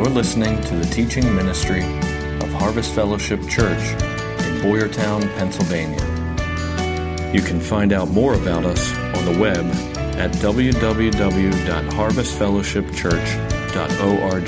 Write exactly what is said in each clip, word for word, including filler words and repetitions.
You're listening to the teaching ministry of Harvest Fellowship Church in Boyertown, Pennsylvania. You can find out more about us on the web at w w w dot harvest fellowship church dot org.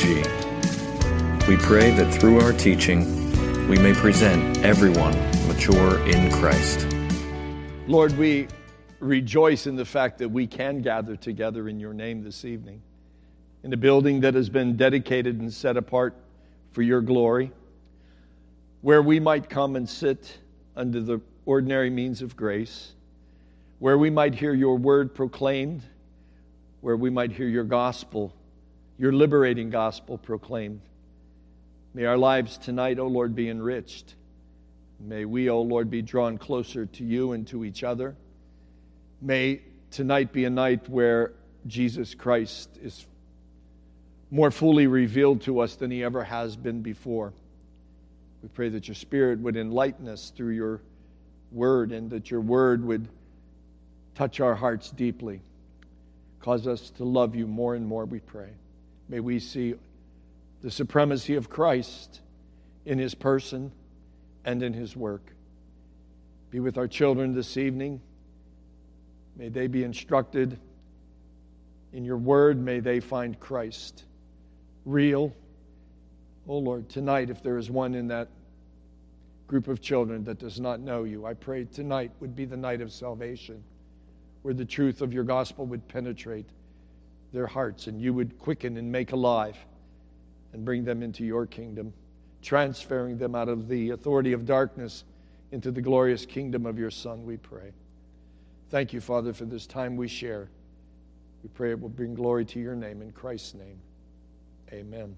We pray that through our teaching, we may present everyone mature in Christ. Lord, we rejoice in the fact that we can gather together in your name this evening, in a building that has been dedicated and set apart for your glory, where we might come and sit under the ordinary means of grace, where we might hear your word proclaimed, where we might hear your gospel, your liberating gospel proclaimed. May our lives tonight, O Lord, be enriched. May we, O Lord, be drawn closer to you and to each other. May tonight be a night where Jesus Christ is more fully revealed to us than he ever has been before. We pray that your Spirit would enlighten us through your word, and that your word would touch our hearts deeply. Cause us to love you more and more, we pray. May we see the supremacy of Christ in his person and in his work. Be with our children this evening. May they be instructed in your word. May they find Christ real. Oh Lord, tonight, if there is one in that group of children that does not know you, I pray tonight would be the night of salvation, where the truth of your gospel would penetrate their hearts, and you would quicken and make alive and bring them into your kingdom, transferring them out of the authority of darkness into the glorious kingdom of your Son, we pray. Thank you, Father, for this time we share. We pray it will bring glory to your name. In Christ's name, amen.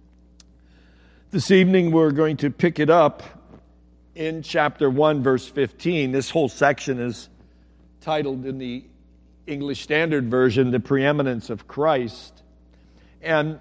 This evening we're going to pick it up in chapter one, verse fifteen. This whole section is titled in the English Standard Version, The Preeminence of Christ. And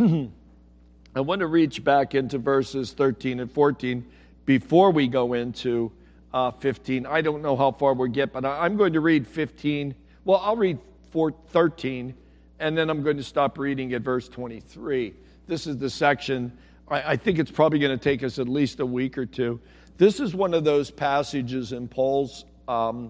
I want to reach back into verses thirteen and fourteen before we go into uh, fifteen. I don't know how far we'll get, but I'm going to read fifteen. Well, I'll read four, thirteen, and then I'm going to stop reading at verse twenty-three. This is the section. I, I think it's probably going to take us at least a week or two. This is one of those passages in Paul's um,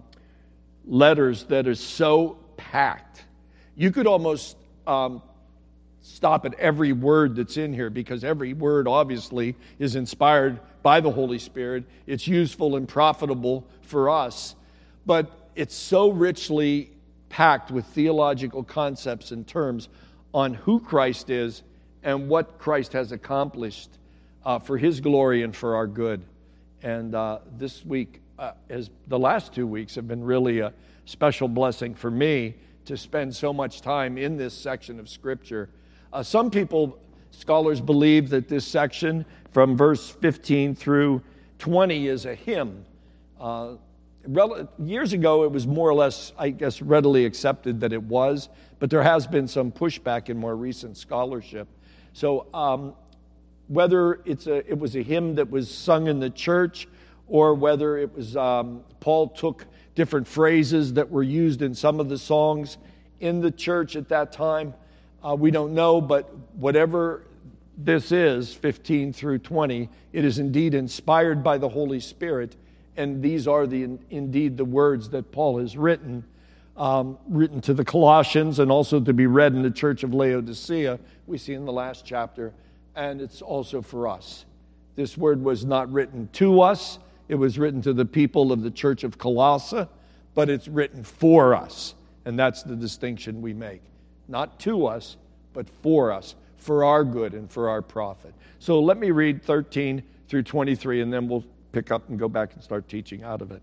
letters that is so packed. You could almost um, stop at every word that's in here, because every word obviously is inspired by the Holy Spirit. It's useful and profitable for us, but it's so richly packed with theological concepts and terms on who Christ is and what Christ has accomplished uh, for his glory and for our good. And uh, this week, uh, as the last two weeks, have been really a special blessing for me to spend so much time in this section of Scripture. Uh, some people, scholars, believe that this section from verse fifteen through twenty is a hymn. Uh, rel- years ago, it was more or less, I guess, readily accepted that it was, but there has been some pushback in more recent scholarship. So um, whether it's a, it was a hymn that was sung in the church, or whether it was um, Paul took different phrases that were used in some of the songs in the church at that time, Uh, we don't know, but whatever this is, fifteen through twenty, it is indeed inspired by the Holy Spirit, and these are the indeed the words that Paul has written, um, written to the Colossians, and also to be read in the church of Laodicea, we see in the last chapter, and it's also for us. This word was not written to us, it was written to the people of the church of Colossae, but it's written for us, and that's the distinction we make. Not to us, but for us, for our good and for our profit. So let me read thirteen through twenty-three, and then we'll pick up and go back and start teaching out of it.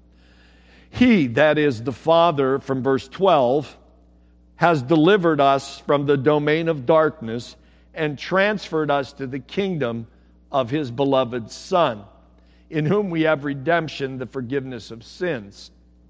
He, that is the Father, from verse twelve, has delivered us from the domain of darkness and transferred us to the kingdom of his beloved Son, in whom we have redemption, the forgiveness of sins.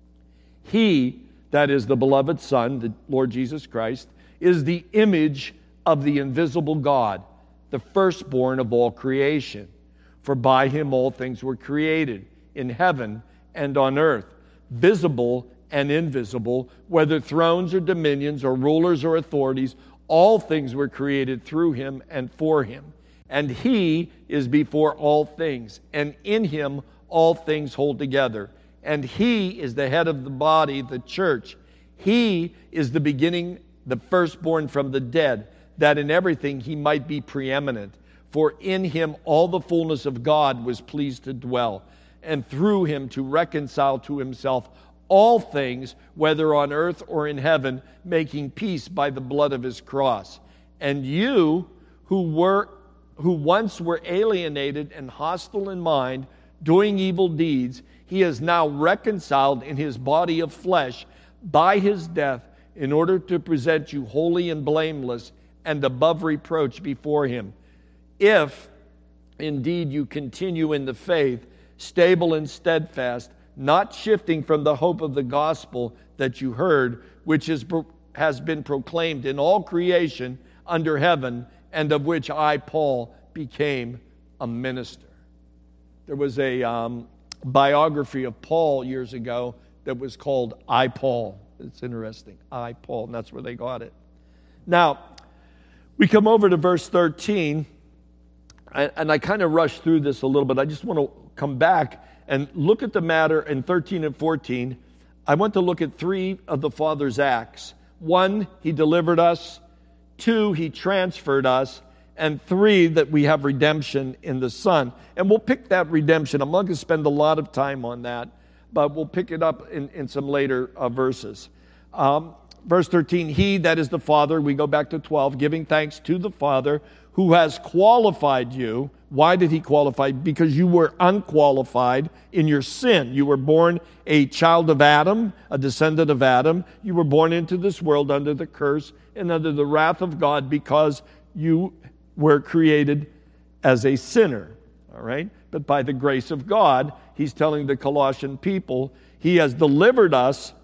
He, that is the beloved Son, the Lord Jesus Christ, is the image of the invisible God, the firstborn of all creation. For by him all things were created, in heaven and on earth, visible and invisible, whether thrones or dominions or rulers or authorities, all things were created through him and for him. And he is before all things, and in him all things hold together. And he is the head of the body, the church. He is the beginning, the firstborn from the dead, that in everything he might be preeminent. For in him all the fullness of God was pleased to dwell, and through him to reconcile to himself all things, whether on earth or in heaven, making peace by the blood of his cross. And you who were who once were alienated and hostile in mind, doing evil deeds, he is now reconciled in his body of flesh by his death, in order to present you holy and blameless and above reproach before him. If indeed you continue in the faith, stable and steadfast, not shifting from the hope of the gospel that you heard, which is, has been proclaimed in all creation under heaven, and of which I, Paul, became a minister. There was a um, biography of Paul years ago that was called I, Paul. It's interesting. I, Paul, and that's where they got it. Now, we come over to verse thirteen, and I kind of rushed through this a little bit. I just want to come back and look at the matter in thirteen and fourteen. I want to look at three of the Father's acts. One, he delivered us. Two, he transferred us. And three, that we have redemption in the Son. And we'll pick that redemption. I'm not going to spend a lot of time on that, but we'll pick it up in, in some later uh, verses. Um, verse thirteen, he, that is the Father, we go back to twelve, giving thanks to the Father who has qualified you. Why did he qualify? Because you were unqualified in your sin. You were born a child of Adam, a descendant of Adam. You were born into this world under the curse and under the wrath of God because you were created as a sinner. All right? But by the grace of God, he's telling the Colossian people, he has delivered us,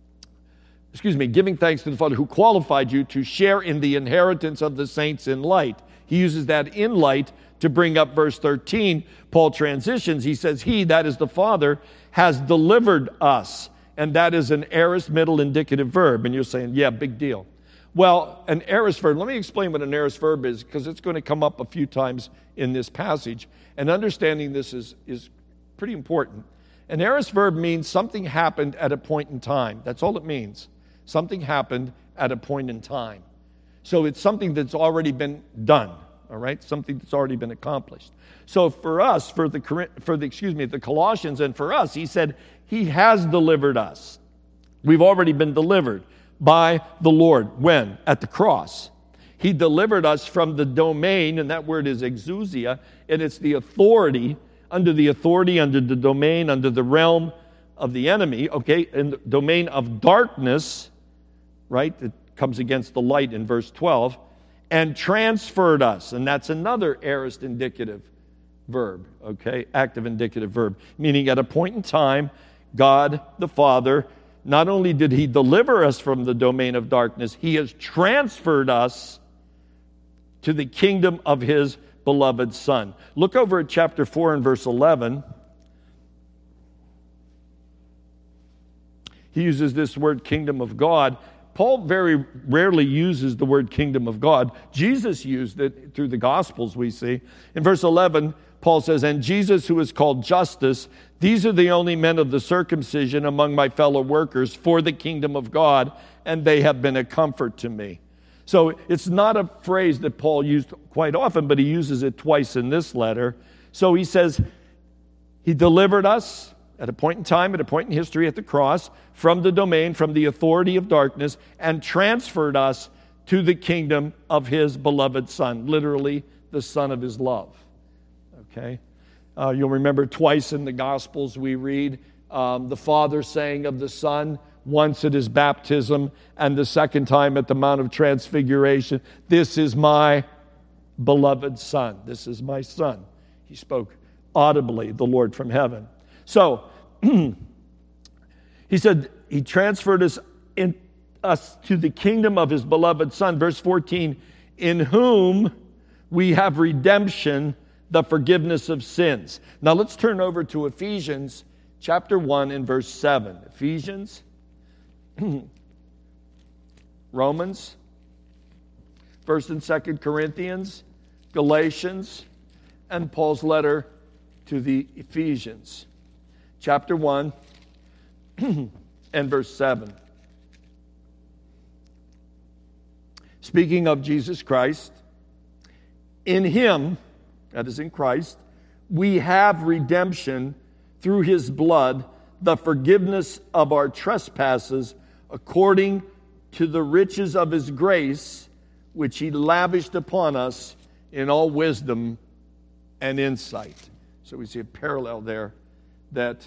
excuse me, giving thanks to the Father who qualified you to share in the inheritance of the saints in light. He uses that in light to bring up verse thirteen. Paul transitions. He says, he, that is the Father, has delivered us. And that is an aorist middle indicative verb. And you're saying, yeah, big deal. Well, an aorist verb, let me explain what an aorist verb is, because it's going to come up a few times in this passage. And understanding this is, is pretty important. An aorist verb means something happened at a point in time. That's all it means. Something happened at a point in time. So it's something that's already been done, all right? Something that's already been accomplished. So for us, for the, for the excuse me, the Colossians, and for us, he said, he has delivered us. We've already been delivered by the Lord. When? At the cross. He delivered us from the domain, and that word is exousia, and it's the authority, under the authority, under the domain, under the realm of the enemy, okay, in the domain of darkness, right? It comes against the light in verse twelve, and transferred us, and that's another aorist indicative verb, okay, active indicative verb, meaning at a point in time, God the Father, not only did he deliver us from the domain of darkness, he has transferred us to the kingdom of his beloved Son. Look over at chapter four and verse eleven. He uses this word kingdom of God. Paul very rarely uses the word kingdom of God. Jesus used it through the Gospels, we see. In verse eleven, Paul says, and Jesus, who is called Justus, these are the only men of the circumcision among my fellow workers for the kingdom of God, and they have been a comfort to me. So it's not a phrase that Paul used quite often, but he uses it twice in this letter. So he says, he delivered us at a point in time, at a point in history at the cross, from the domain, from the authority of darkness, and transferred us to the kingdom of his beloved Son, literally the Son of his love. Okay? Uh, you'll remember twice in the Gospels we read um, the Father saying of the Son, once at his baptism, and the second time at the Mount of Transfiguration, this is my beloved Son. This is my Son. He spoke audibly, the Lord from heaven. So, he said he transferred us, in, us to the kingdom of his beloved Son. Verse fourteen, in whom we have redemption, the forgiveness of sins. Now let's turn over to Ephesians chapter one and verse seven. Ephesians, Romans, First and Second Corinthians, Galatians, and Paul's letter to the Ephesians. Chapter one and verse seven. Speaking of Jesus Christ, in Him, that is in Christ, we have redemption through His blood, the forgiveness of our trespasses, according to the riches of His grace, which He lavished upon us in all wisdom and insight. So we see a parallel there that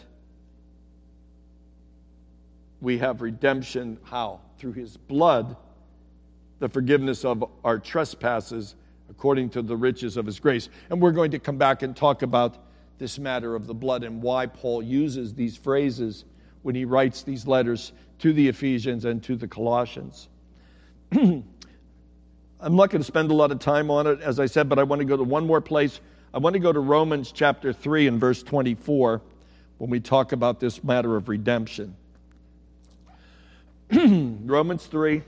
we have redemption, how? Through His blood, the forgiveness of our trespasses, according to the riches of His grace. And we're going to come back and talk about this matter of the blood and why Paul uses these phrases when he writes these letters to the Ephesians and to the Colossians. I'm not going to spend a lot of time on it, as I said, but I want to go to one more place. I want to go to Romans chapter three and verse twenty-four when we talk about this matter of redemption. Romans three,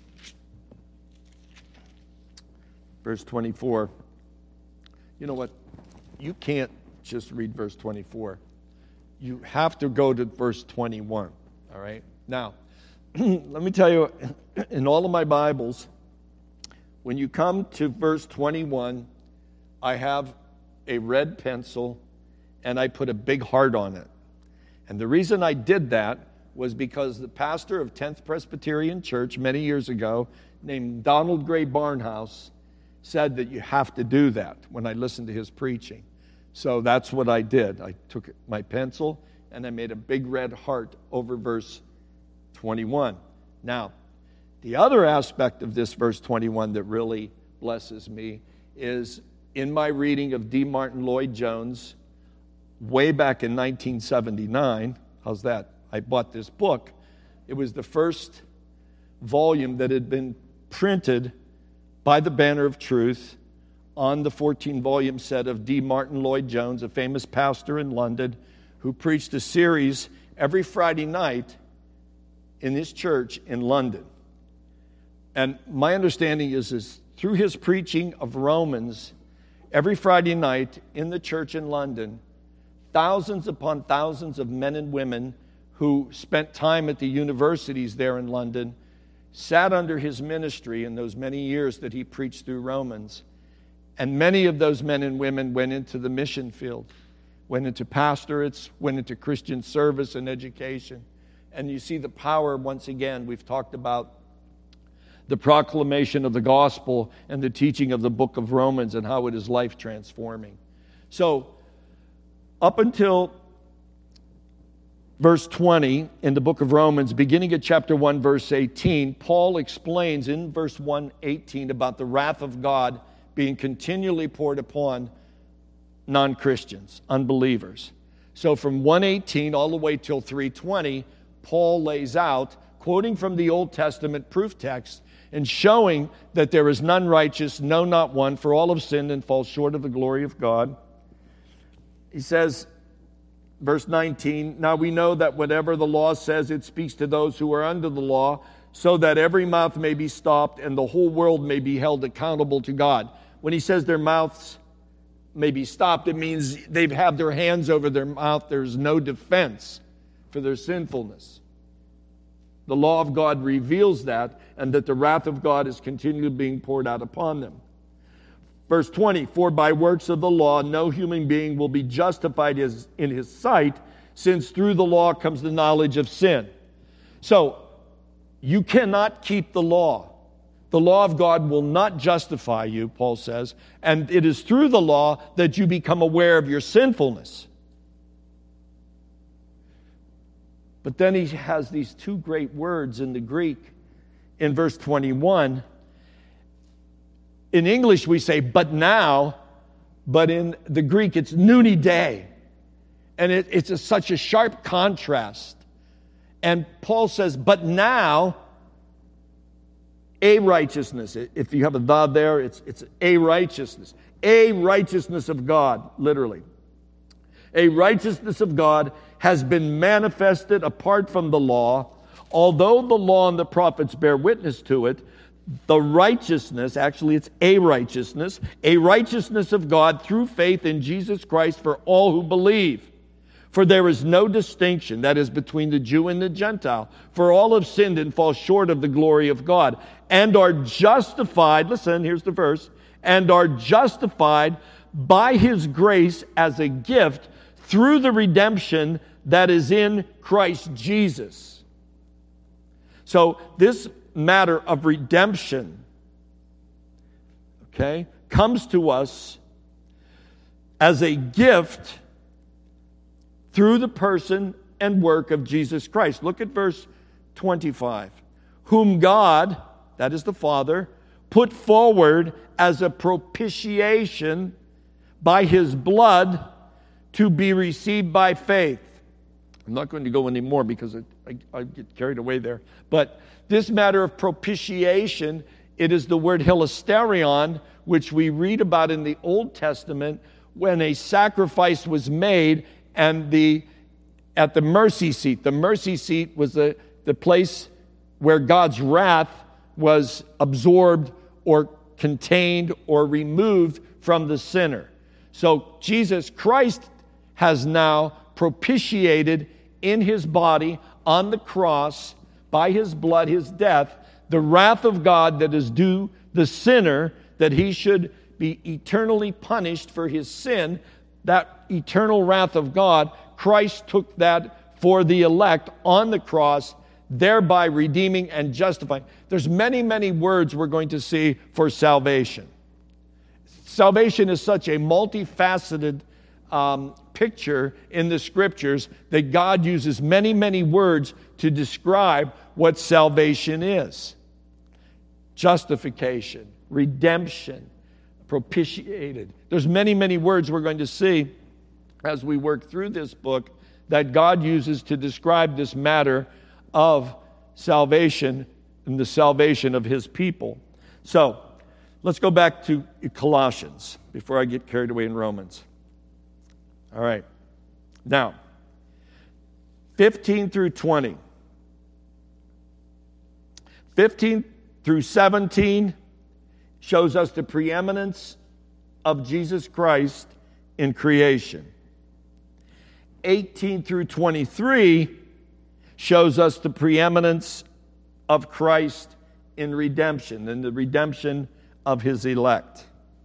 verse twenty-four. You know what? You can't just read verse twenty-four. You have to go to verse twenty-one. All right? Now, let me tell you, in all of my Bibles, when you come to verse twenty-one, I have a red pencil and I put a big heart on it. And the reason I did that was because the pastor of tenth Presbyterian Church many years ago, named Donald Gray Barnhouse, said that you have to do that when I listened to his preaching. So that's what I did. I took my pencil and I made a big red heart over verse twenty-one. Now, the other aspect of this verse twenty-one that really blesses me is in my reading of D. Martin Lloyd-Jones way back in nineteen seventy-nine. How's that? I bought this book. It was the first volume that had been printed by the Banner of Truth on the fourteen-volume set of D. Martin Lloyd-Jones, a famous pastor in London, who preached a series every Friday night in his church in London. And my understanding is, is through his preaching of Romans, every Friday night in the church in London, thousands upon thousands of men and women who spent time at the universities there in London sat under his ministry in those many years that he preached through Romans. And many of those men and women went into the mission field, went into pastorates, went into Christian service and education. And you see the power, once again, we've talked about the proclamation of the gospel and the teaching of the book of Romans and how it is life transforming. So, up until verse twenty in the book of Romans, beginning at chapter one, verse eighteen, Paul explains in verse one eighteen about the wrath of God being continually poured upon non-Christians, unbelievers. So from one eighteen all the way till three twenty, Paul lays out, quoting from the Old Testament proof text, and showing that there is none righteous, no, not one, for all have sinned and fall short of the glory of God. He says, verse nineteen, now we know that whatever the law says, it speaks to those who are under the law, so that every mouth may be stopped and the whole world may be held accountable to God. When he says their mouths may be stopped, it means they've had their hands over their mouth. There's no defense for their sinfulness. The law of God reveals that, and that the wrath of God is continually being poured out upon them. Verse twenty, for by works of the law no human being will be justified in his sight, since through the law comes the knowledge of sin. So, you cannot keep the law. The law of God will not justify you, Paul says, and it is through the law that you become aware of your sinfulness. But then he has these two great words in the Greek in verse twenty-one. In English we say, but now, but in the Greek it's nuni day. And it, it's a, such a sharp contrast. And Paul says, but now, a righteousness. If you have a the there, it's, it's a righteousness. A righteousness of God, literally. A righteousness of God has been manifested apart from the law, although the law and the prophets bear witness to it, the righteousness, actually it's a righteousness, a righteousness of God through faith in Jesus Christ for all who believe. For there is no distinction, that is, between the Jew and the Gentile. For all have sinned and fall short of the glory of God, and are justified, listen, here's the verse, and are justified by His grace as a gift through the redemption that is in Christ Jesus. So this matter of redemption, okay, comes to us as a gift through the person and work of Jesus Christ. Look at verse twenty-five. Whom God, that is the Father, put forward as a propitiation by His blood to be received by faith. I'm not going to go any more because I, I, I get carried away there. But this matter of propitiation, it is the word hilasterion, which we read about in the Old Testament when a sacrifice was made and the at the mercy seat. The mercy seat was the, the place where God's wrath was absorbed or contained or removed from the sinner. So Jesus Christ has now propitiated in His body on the cross by His blood, His death, the wrath of God that is due the sinner, that he should be eternally punished for his sin. That eternal wrath of God, Christ took that for the elect on the cross, thereby redeeming and justifying. There's many, many words we're going to see for salvation. Salvation is such a multifaceted um, picture in the Scriptures that God uses many, many words to describe what salvation is. Justification, redemption, propitiated. There's many, many words we're going to see as we work through this book that God uses to describe this matter of salvation and the salvation of His people. So, let's go back to Colossians before I get carried away in Romans. All right. Now, fifteen through twenty. fifteen through seventeen shows us the preeminence of Jesus Christ in creation. eighteen through twenty-three shows us the preeminence of Christ in redemption and the redemption of His elect.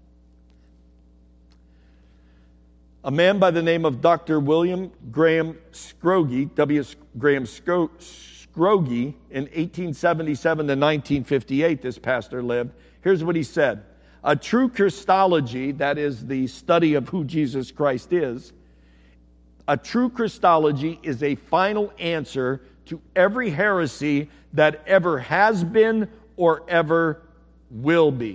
A man by the name of Doctor William Graham Scroggie, W. Graham Scroggie, in eighteen seventy-seven to nineteen fifty-eight, this pastor lived. Here's what he said. A true Christology, that is the study of who Jesus Christ is, a true Christology is a final answer to every heresy that ever has been or ever will be.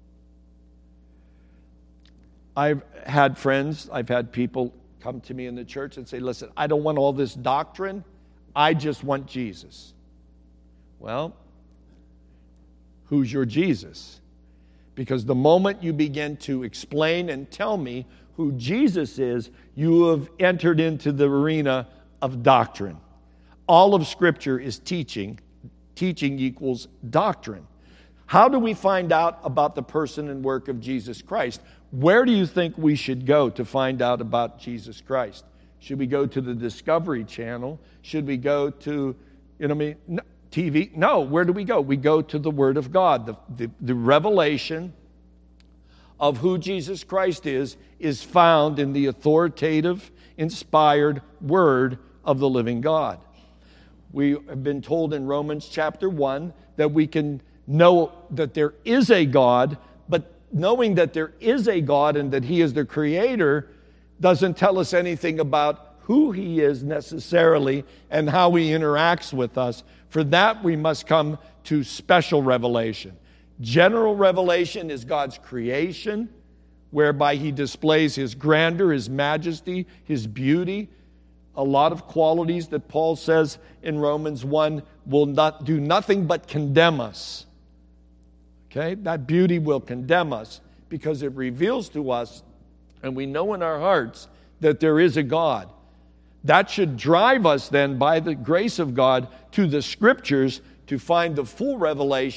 I've had friends, I've had people come to me in the church and say, listen, I don't want all this doctrine, I just want Jesus. Well, who's your Jesus? Because the moment you begin to explain and tell me who Jesus is, you have entered into the arena of doctrine. All of Scripture is teaching. Teaching equals doctrine. How do we find out about the person and work of Jesus Christ? Where do you think we should go to find out about Jesus Christ? Should we go to the Discovery Channel? Should we go to, you know, I mean, no, T V? No. Where do we go? We go to the Word of God. The, the, the revelation of who Jesus Christ is is found in the authoritative, inspired Word of the living God. We have been told in Romans chapter one that we can know that there is a God, but knowing that there is a God and that He is the Creator doesn't tell us anything about who He is necessarily and how He interacts with us. For that, we must come to special revelation. General revelation is God's creation, whereby He displays His grandeur, His majesty, His beauty. A lot of qualities that Paul says in Romans one will not do nothing but condemn us. Okay? That beauty will condemn us because it reveals to us, and we know in our hearts, that there is a God. That should drive us then, by the grace of God, to the Scriptures to find the full revelation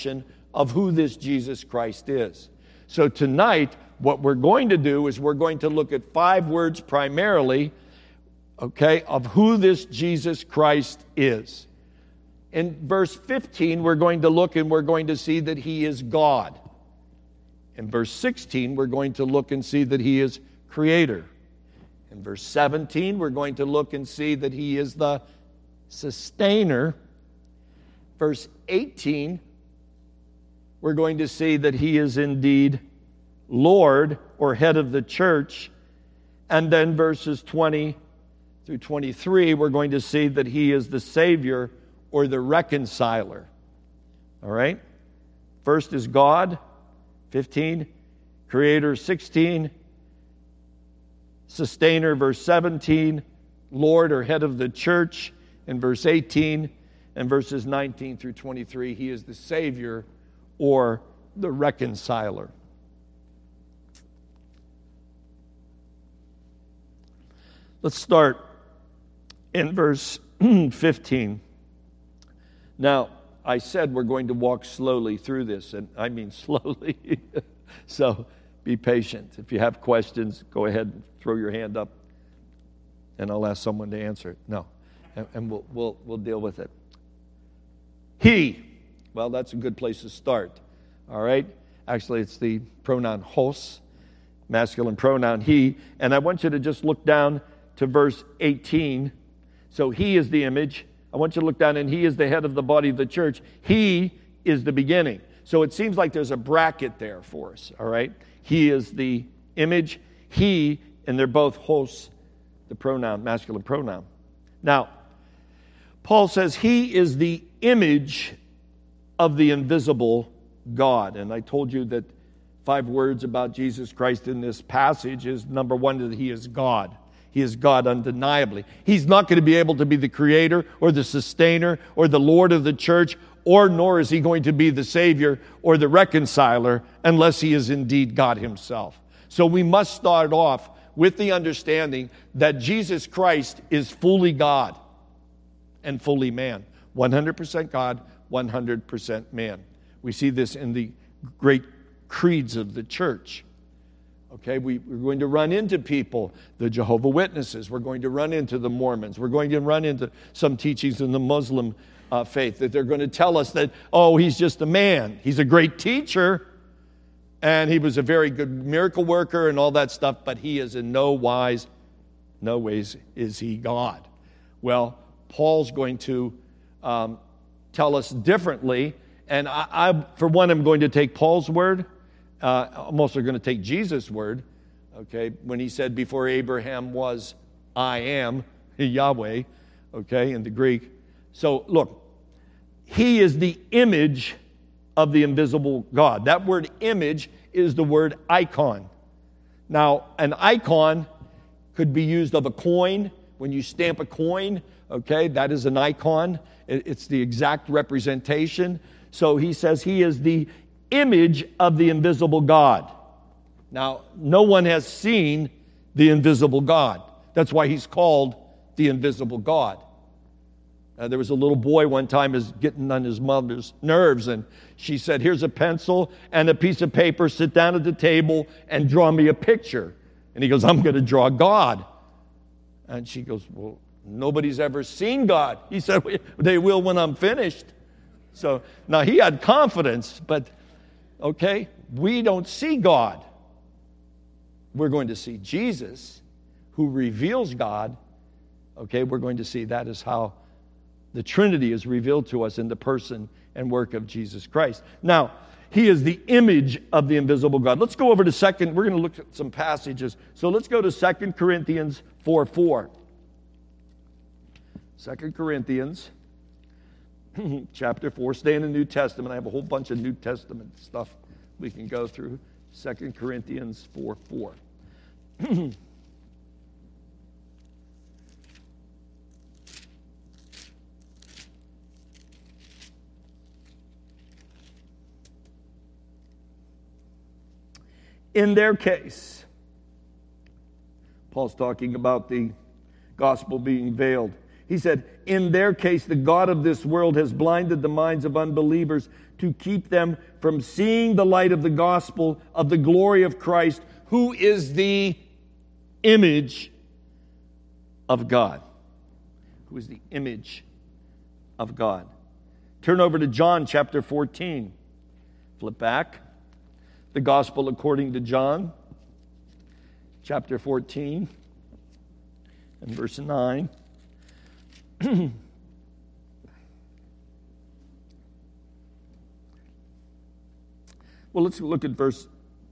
of who this Jesus Christ is. So tonight, what we're going to do is we're going to look at five words primarily, okay, of who this Jesus Christ is. In verse fifteen, we're going to look and we're going to see that he is God. In verse sixteen, we're going to look and see that he is creator. In verse seventeen, we're going to look and see that he is the sustainer. Verse eighteen, we're going to see that he is indeed Lord or head of the church. And then verses twenty through twenty-three, we're going to see that he is the Savior or the reconciler. All right? First is God, fifteen. Creator, sixteen. Sustainer, verse seventeen. Lord or head of the church in verse eighteen. And verses nineteen through twenty-three, he is the Savior or the reconciler. Let's start in verse fifteen. Now, I said we're going to walk slowly through this, and I mean slowly. So be patient. If you have questions, go ahead and throw your hand up, and I'll ask someone to answer it. No, and, and we'll, we'll, we'll deal with it. He. Well, that's a good place to start. All right? Actually, it's the pronoun hos, masculine pronoun he. And I want you to just look down to verse eighteen. So he is the image. I want you to look down, and he is the head of the body of the church. He is the beginning. So it seems like there's a bracket there for us, all right? He is the image. He, and they're both hos, the pronoun, masculine pronoun. Now, Paul says he is the image of the invisible God. And I told you that five words about Jesus Christ in this passage is, number one, that he is God. He is God undeniably. He's not going to be able to be the creator or the sustainer or the Lord of the church, or nor is he going to be the Savior or the reconciler unless he is indeed God himself. So we must start off with the understanding that Jesus Christ is fully God and fully man. one hundred percent God, one hundred percent man. We see this in the great creeds of the church. Okay, we, we're going to run into people, the Jehovah Witnesses. We're going to run into the Mormons. We're going to run into some teachings in the Muslim uh, faith that they're going to tell us that, oh, he's just a man. He's a great teacher, and he was a very good miracle worker and all that stuff, but he is in no wise, no ways is he God. Well, Paul's going to um, tell us differently, and I, I, for one, I'm going to take Paul's word. Uh, I'm also going to take Jesus' word, okay, when he said, before Abraham was, I am, Yahweh, okay, in the Greek. So, look, he is the image of the invisible God. That word image is the word icon. Now, an icon could be used of a coin. When you stamp a coin, okay, that is an icon. It's the exact representation. So he says he is the image of the invisible God. Now, no one has seen the invisible God. That's why he's called the invisible God. Uh, there was a little boy one time is getting on his mother's nerves, and she said, here's a pencil and a piece of paper. Sit down at the table and draw me a picture. And he goes, I'm going to draw God. And she goes, well, nobody's ever seen God. He said, they will when I'm finished. So now he had confidence, but okay, we don't see God. We're going to see Jesus, who reveals God. Okay, we're going to see that is how the Trinity is revealed to us in the person and work of Jesus Christ. Now, he is the image of the invisible God. Let's go over to second. We're going to look at some passages. So let's go to Second Corinthians four four. Second Corinthians chapter four. Stay in the New Testament. I have a whole bunch of New Testament stuff we can go through. Second Corinthians four four. In their case, Paul's talking about the gospel being veiled. He said, in their case, the God of this world has blinded the minds of unbelievers to keep them from seeing the light of the gospel of the glory of Christ, who is the image of God. Who is the image of God. Turn over to John chapter fourteen. Flip back. The gospel according to John, chapter fourteen, and verse nine. Well, let's look at verse.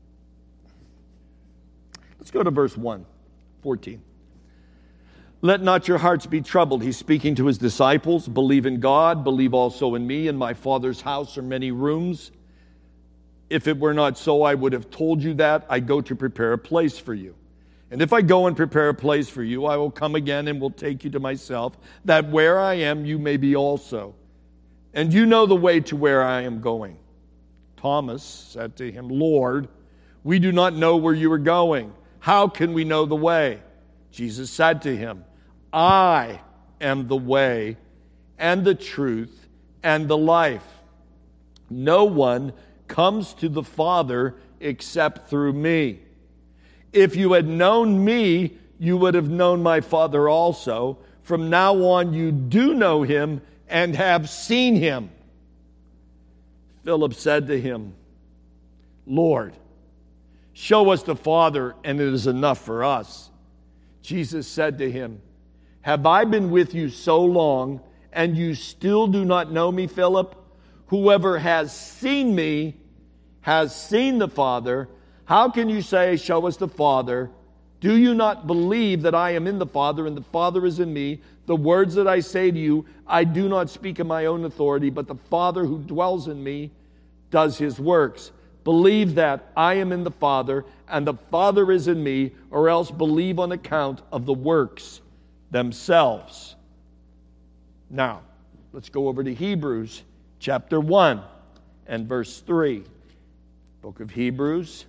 Let's go to verse one, fourteen. Let not your hearts be troubled. He's speaking to his disciples. Believe in God, believe also in me. In my Father's house are many rooms. If it were not so, I would have told you that. I go to prepare a place for you. And if I go and prepare a place for you, I will come again and will take you to myself, that where I am, you may be also. And you know the way to where I am going. Thomas said to him, Lord, we do not know where you are going. How can we know the way? Jesus said to him, I am the way and the truth and the life. No one comes to the Father except through me. If you had known me, you would have known my Father also. From now on, you do know him and have seen him. Philip said to him, Lord, show us the Father, and it is enough for us. Jesus said to him, have I been with you so long, and you still do not know me, Philip? Whoever has seen me has seen the Father. How can you say, show us the Father? Do you not believe that I am in the Father, and the Father is in me? The words that I say to you, I do not speak in my own authority, but the Father who dwells in me does his works. Believe that I am in the Father, and the Father is in me, or else believe on account of the works themselves. Now, let's go over to Hebrews chapter one and verse three. Book of Hebrews,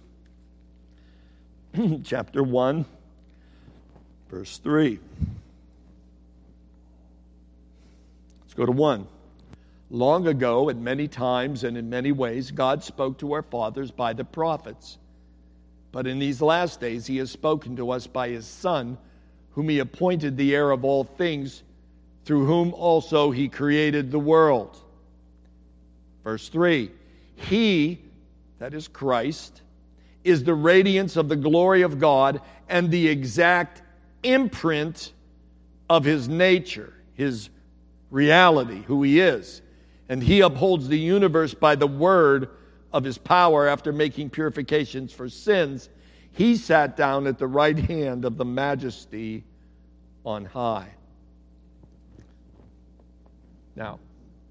chapter one, verse three. Let's go to one. Long ago, at many times and in many ways, God spoke to our fathers by the prophets. But in these last days, he has spoken to us by his Son, whom he appointed the heir of all things, through whom also he created the world. Verse three. He, that is Christ, is the radiance of the glory of God and the exact imprint of his nature, his reality, who he is. And he upholds the universe by the word of his power. After making purifications for sins, he sat down at the right hand of the Majesty on high. Now,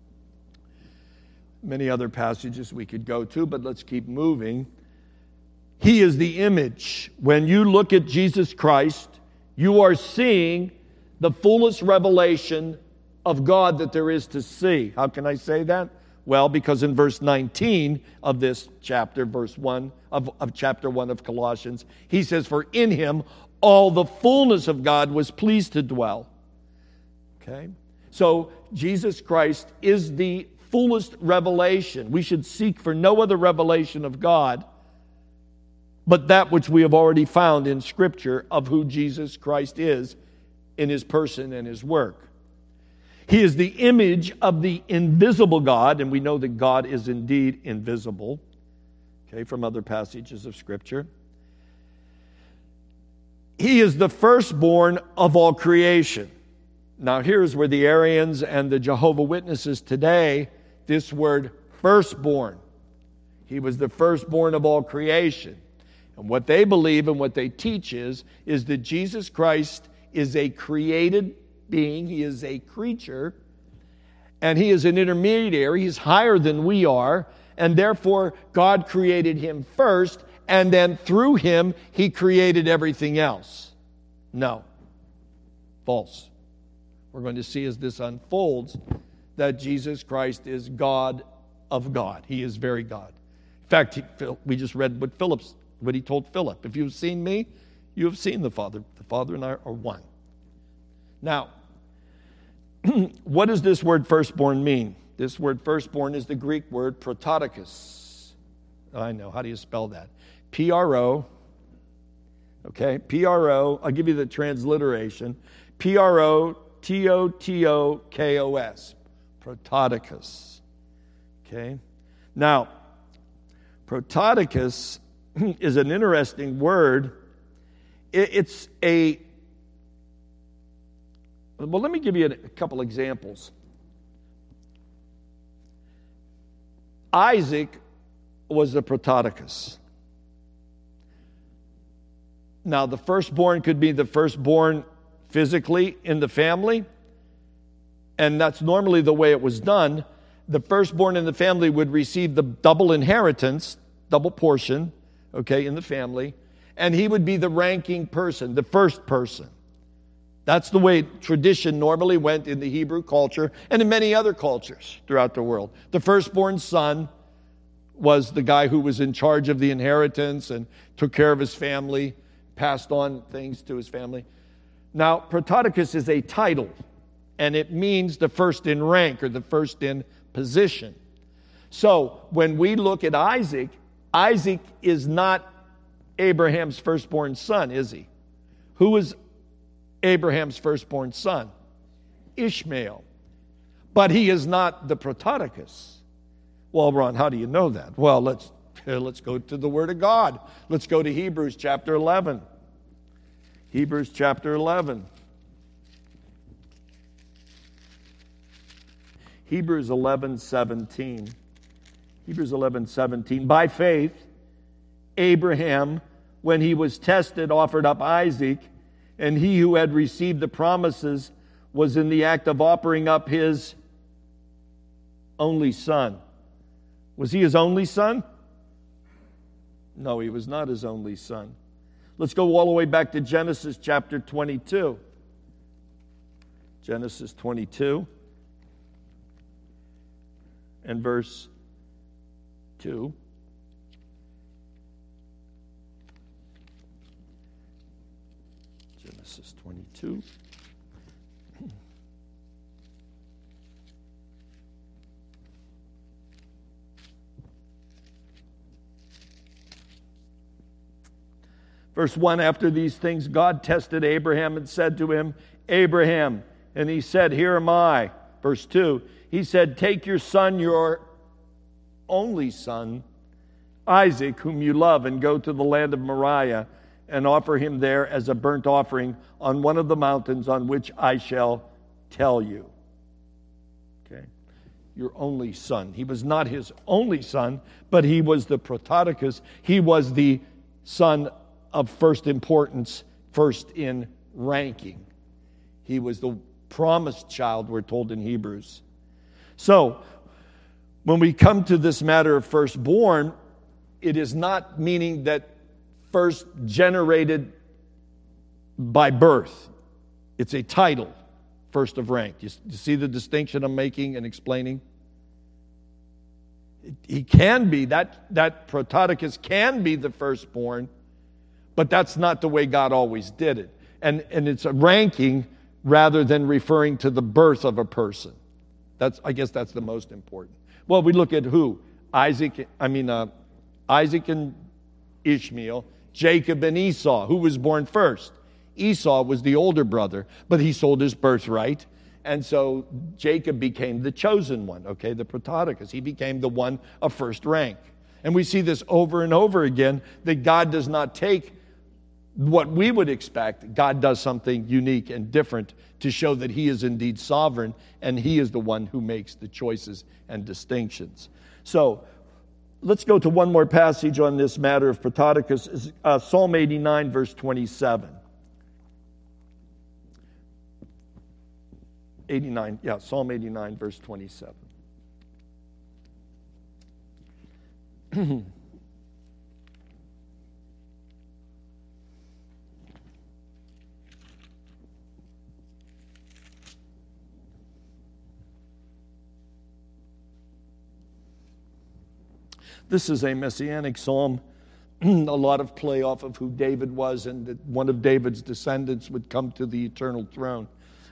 many other passages we could go to, but let's keep moving. He is the image. When you look at Jesus Christ, you are seeing the fullest revelation of God that there is to see. How can I say that? Well, because in verse nineteen of this chapter, verse one of, of chapter one of Colossians, he says, for in him all the fullness of God was pleased to dwell. Okay? So Jesus Christ is the fullest revelation. We should seek for no other revelation of God but that which we have already found in Scripture of who Jesus Christ is in his person and his work. He is the image of the invisible God, and we know that God is indeed invisible, okay, from other passages of Scripture. He is the firstborn of all creation. Now here's where the Arians and the Jehovah Witnesses today, this word firstborn. He was the firstborn of all creation. And what they believe and what they teach is, is that Jesus Christ is a created being. He is a creature. And he is an intermediary. He's higher than we are. And therefore, God created him first. And then through him, he created everything else. No. False. We're going to see as this unfolds that Jesus Christ is God of God. He is very God. In fact, he, we just read what Philip's, what he told Philip. If you've seen me, you have seen the Father. The Father and I are one. Now, what does this word firstborn mean? This word firstborn is the Greek word prototokos. I know. How do you spell that? P R O. Okay, P R O. I'll give you the transliteration. P R O T O T O K O S. Prototokos. Okay. Now, prototokos is an interesting word. It's a... Well, let me give you a couple examples. Isaac was the prototokos. Now, the firstborn could be the firstborn physically in the family, and that's normally the way it was done. The firstborn in the family would receive the double inheritance, double portion, okay, in the family, and he would be the ranking person, the first person. That's the way tradition normally went in the Hebrew culture and in many other cultures throughout the world. The firstborn son was the guy who was in charge of the inheritance and took care of his family, passed on things to his family. Now, prototokos is a title, and it means the first in rank or the first in position. So, when we look at Isaac, Isaac is not Abraham's firstborn son, is he? Who is Abraham's firstborn son? Ishmael. But he is not the prototokos. Well, Ron, how do you know that? Well, let's let's go to the Word of God. Let's go to Hebrews chapter eleven. Hebrews chapter eleven. Hebrews eleven seventeen. Hebrews eleven seventeen. By faith, Abraham, when he was tested, offered up Isaac, and he who had received the promises was in the act of offering up his only son. Was he his only son? No, he was not his only son. Let's go all the way back to Genesis chapter twenty-two. Genesis twenty-two and verse two. Genesis twenty-two. Verse one, after these things, God tested Abraham and said to him, Abraham, and he said, here am I. Verse two, he said, take your son, your only son, Isaac, whom you love, and go to the land of Moriah, and offer him there as a burnt offering on one of the mountains on which I shall tell you. Okay. Your only son. He was not his only son, but he was the prototokos. He was the son of first importance, first in ranking. He was the promised child, we're told in Hebrews. So, when we come to this matter of firstborn, it is not meaning that first generated by birth. It's a title, first of rank. You, you see the distinction I'm making and explaining? It, he can be, that, that prototokos can be the firstborn, but that's not the way God always did it. And, and it's a ranking rather than referring to the birth of a person. That's, I guess that's the most important. Well, we look at who? Isaac, I mean, uh, Isaac and Ishmael, Jacob and Esau. Who was born first? Esau was the older brother, but he sold his birthright. And so Jacob became the chosen one, okay, the prototokos. He became the one of first rank. And we see this over and over again, that God does not take what we would expect. God does something unique and different to show that he is indeed sovereign, and he is the one who makes the choices and distinctions. So let's go to one more passage on this matter of prototokos. Uh, Psalm eighty-nine, verse twenty-seven. eighty-nine, yeah, Psalm eighty-nine, verse twenty-seven. This is a messianic psalm, a lot of play off of who David was, and that one of David's descendants would come to the eternal throne.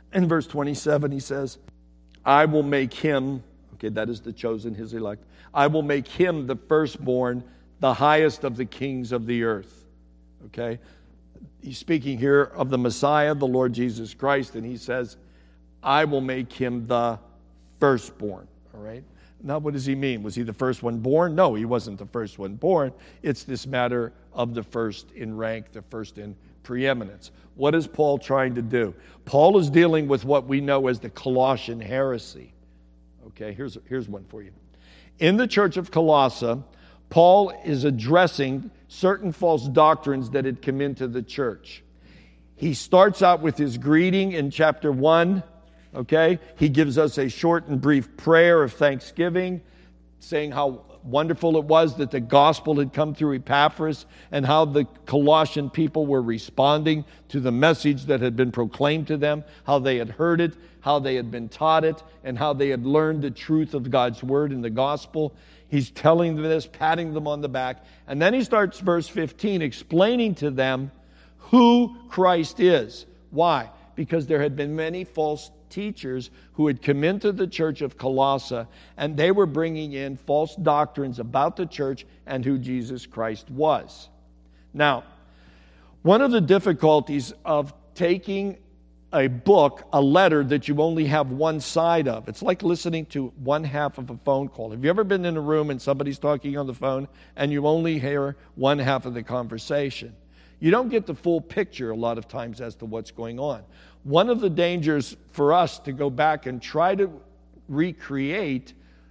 In verse twenty-seven, he says, I will make him, okay, that is the chosen, his elect, I will make him the firstborn, the highest of the kings of the earth. Okay? He's speaking here of the Messiah, the Lord Jesus Christ, and he says, I will make him the firstborn. All right? Now, what does he mean? Was he the first one born? No, he wasn't the first one born. It's this matter of the first in rank, the first in preeminence. What is Paul trying to do? Paul is dealing with what we know as the Colossian heresy. Okay, here's, here's one for you. In the church of Colossae, Paul is addressing certain false doctrines that had come into the church. He starts out with his greeting in chapter one. Okay, he gives us a short and brief prayer of thanksgiving, saying how wonderful it was that the gospel had come through Epaphras and how the Colossian people were responding to the message that had been proclaimed to them, how they had heard it, how they had been taught it, and how they had learned the truth of God's word in the gospel. He's telling them this, patting them on the back. And then he starts verse fifteen explaining to them who Christ is. Why? Because there had been many false teachers who had come into the church of Colossae, and they were bringing in false doctrines about the church and who Jesus Christ was. Now, one of the difficulties of taking a book, a letter that you only have one side of, it's like listening to one half of a phone call. Have you ever been in a room and somebody's talking on the phone and you only hear one half of the conversation? You don't get the full picture a lot of times as to what's going on. One of the dangers for us to go back and try to recreate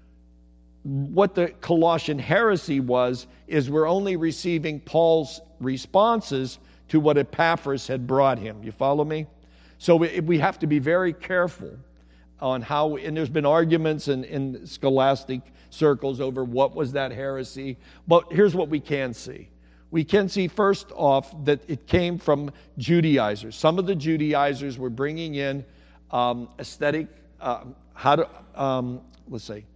what the Colossian heresy was is we're only receiving Paul's responses to what Epaphras had brought him. You follow me? So we, we have to be very careful on how, and there's been arguments in, in scholastic circles over what was that heresy. But here's what we can see. We can see first off that it came from Judaizers. Some of the Judaizers were bringing in um, aesthetic, uh, how to, um, let's say,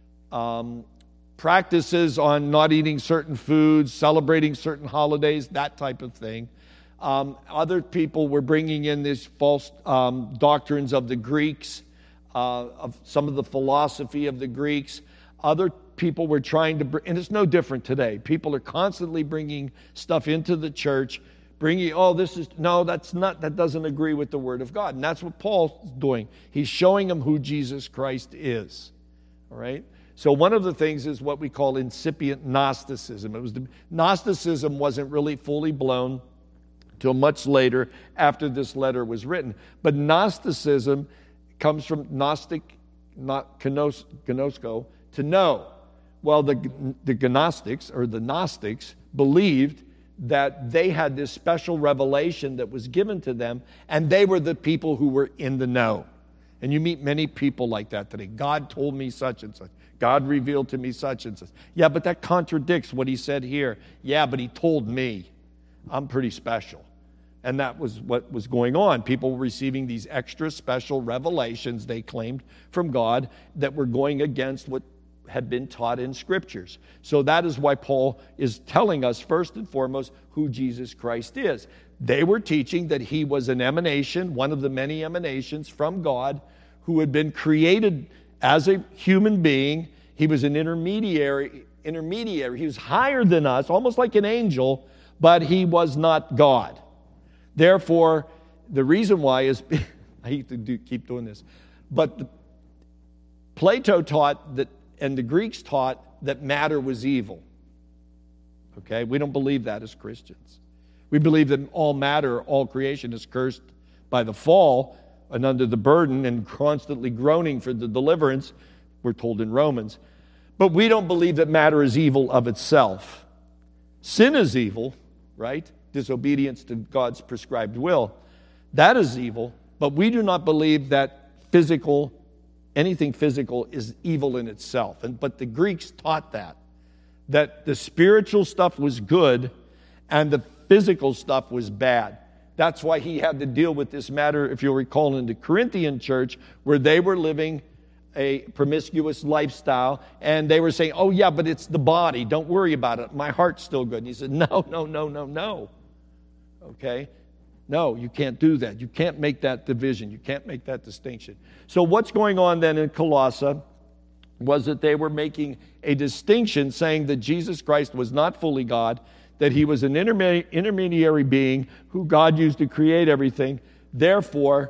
um, practices on not eating certain foods, celebrating certain holidays, that type of thing. Um, other people were bringing in these false um, doctrines of the Greeks, uh, of some of the philosophy of the Greeks. Other people were trying to, and it's no different today. People are constantly bringing stuff into the church, bringing, oh, this is, no, that's not, that doesn't agree with the Word of God. And that's what Paul's doing. He's showing them who Jesus Christ is. All right? So one of the things is what we call incipient Gnosticism. It was the, Gnosticism wasn't really fully blown till much later after this letter was written. But Gnosticism comes from Gnostic, not gnosko, to know. Well, the, the Gnostics, or the Gnostics, believed that they had this special revelation that was given to them, and they were the people who were in the know. And you meet many people like that today. God told me such and such. God revealed to me such and such. Yeah, but that contradicts what he said here. Yeah, but he told me. I'm pretty special. And that was what was going on. People were receiving these extra special revelations, they claimed, from God that were going against what had been taught in Scriptures. So that is why Paul is telling us, first and foremost, who Jesus Christ is. They were teaching that he was an emanation, one of the many emanations from God, who had been created as a human being. He was an intermediary, intermediary. He was higher than us, almost like an angel, but he was not God. Therefore, the reason why is, I hate to do, keep doing this, but the, Plato taught that, and the Greeks taught that matter was evil. Okay? We don't believe that as Christians. We believe that all matter, all creation is cursed by the fall and under the burden and constantly groaning for the deliverance, we're told in Romans. But we don't believe that matter is evil of itself. Sin is evil, right? Disobedience to God's prescribed will. That is evil, but we do not believe that physical anything physical is evil in itself. And but the Greeks taught that, that the spiritual stuff was good and the physical stuff was bad. That's why he had to deal with this matter, if you'll recall, in the Corinthian church, where they were living a promiscuous lifestyle, and they were saying, oh yeah, but it's the body, don't worry about it, my heart's still good. And he said, no, no, no, no, no. Okay? No, you can't do that. You can't make that division. You can't make that distinction. So what's going on then in Colossae was that they were making a distinction saying that Jesus Christ was not fully God, that he was an intermedi- intermediary being who God used to create everything. Therefore,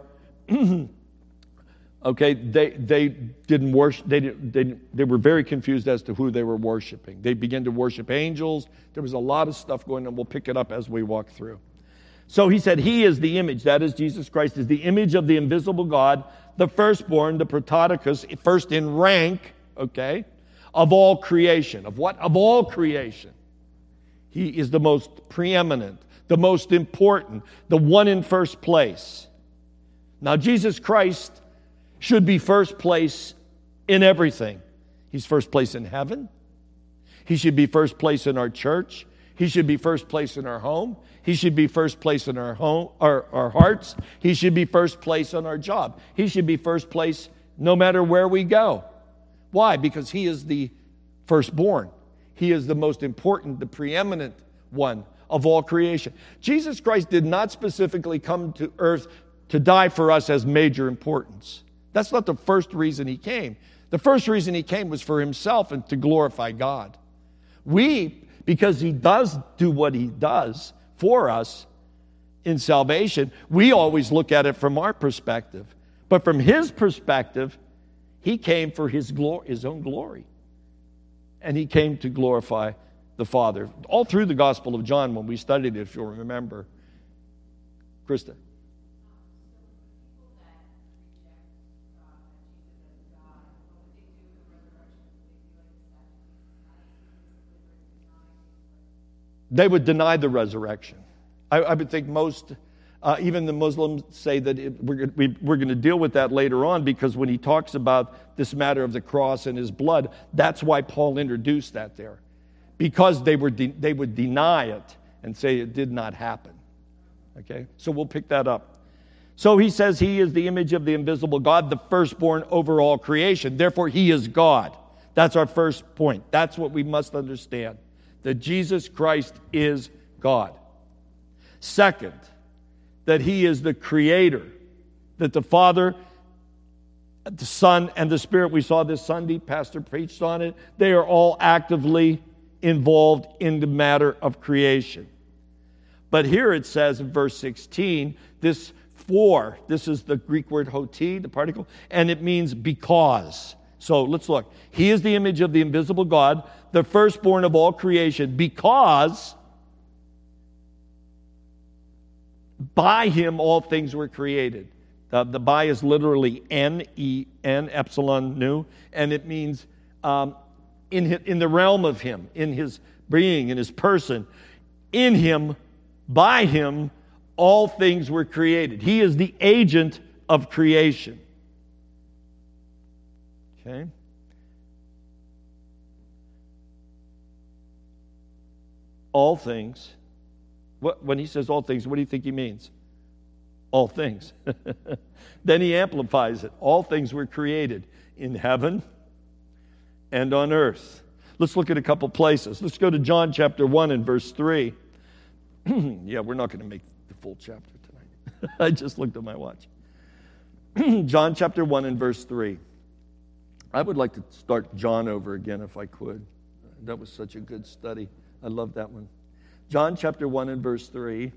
okay, they they didn't worship. They didn't, they they were very confused as to who they were worshiping. They began to worship angels. There was a lot of stuff going on. We'll pick it up as we walk through. So he said, he is the image, that is Jesus Christ, is the image of the invisible God, the firstborn, the prototokos, first in rank, okay, of all creation. Of what? Of all creation. He is the most preeminent, the most important, the one in first place. Now, Jesus Christ should be first place in everything. He's first place in heaven. He should be first place in our church. He should be first place in our home. He should be first place in our home, our, our hearts. He should be first place on our job. He should be first place no matter where we go. Why? Because he is the firstborn. He is the most important, the preeminent one of all creation. Jesus Christ did not specifically come to earth to die for us as major importance. That's not the first reason he came. The first reason he came was for himself and to glorify God. We, because he does do what he does for us in salvation, we always look at it from our perspective. But from his perspective, he came for his glory, his own glory. And he came to glorify the Father. All through the Gospel of John, when we studied it, if you'll remember. Krista. They would deny the resurrection. I, I would think most, uh, even the Muslims say that it, we're, we, we're going to deal with that later on, because when he talks about this matter of the cross and his blood, that's why Paul introduced that there. Because they were de- they would deny it and say it did not happen. Okay? So we'll pick that up. So he says he is the image of the invisible God, the firstborn over all creation. Therefore, he is God. That's our first point. That's what we must understand. That Jesus Christ is God. Second, that he is the creator. That the Father, the Son, and the Spirit, we saw this Sunday, Pastor preached on it, they are all actively involved in the matter of creation. But here it says in verse sixteen, this for, this is the Greek word hoti, the particle, and it means because. So let's look. He is the image of the invisible God, the firstborn of all creation, because by him all things were created. Uh, the by is literally N E N, epsilon nu, and it means um, in, his, in the realm of him, in his being, in his person. In him, by him, all things were created. He is the agent of creation. Okay? All things. What, when he says all things, what do you think he means? All things. Then he amplifies it. All things were created in heaven and on earth. Let's look at a couple places. Let's go to John chapter one and verse three. Yeah, we're not going to make the full chapter tonight. I just looked at my watch. John chapter one and verse three. I would like to start John over again if I could. That was such a good study. I love that one. John chapter one and verse three.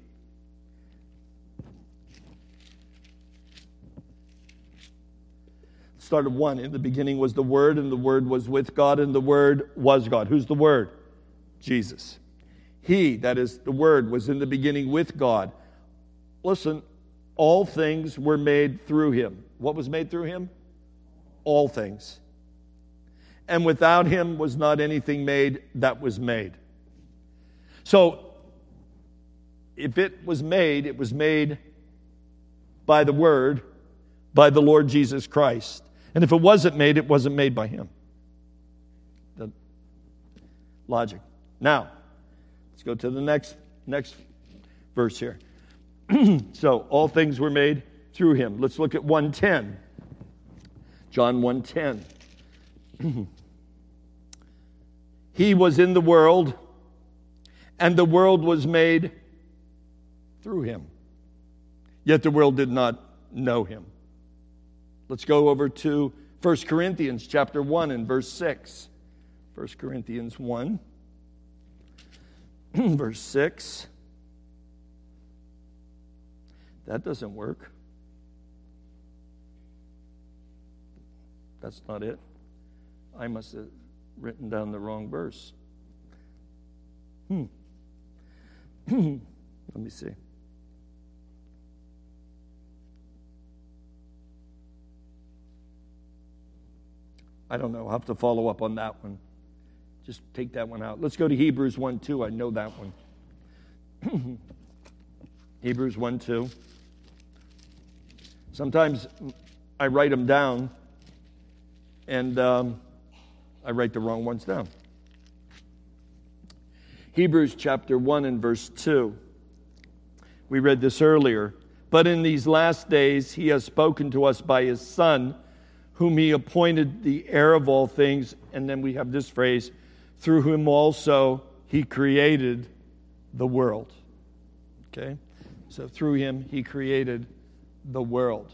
Start of one. In the beginning was the Word, and the Word was with God, and the Word was God. Who's the Word? Jesus. He, that is the Word, was in the beginning with God. Listen, all things were made through him. What was made through him? All things. And without him was not anything made that was made. So, if it was made, it was made by the Word, by the Lord Jesus Christ. And if it wasn't made, it wasn't made by him. The logic. Now, let's go to the next, next verse here. So, all things were made through him. Let's look at one ten. John one ten. He was in the world, and the world was made through him. yet the world did not know him. Let's go over to First Corinthians chapter one and verse six. First Corinthians one, verse six. That doesn't work. That's not it. I must have written down the wrong verse. Hmm. Let me see. I don't know. I'll have to follow up on that one. Just take that one out. Let's go to Hebrews one two. I know that one. Hebrews one two. Sometimes I write them down, and um, I write the wrong ones down. Hebrews chapter one and verse two. We read this earlier. But in these last days he has spoken to us by his Son, whom he appointed the heir of all things. And then we have this phrase, through whom also he created the world. Okay? So through him he created the world.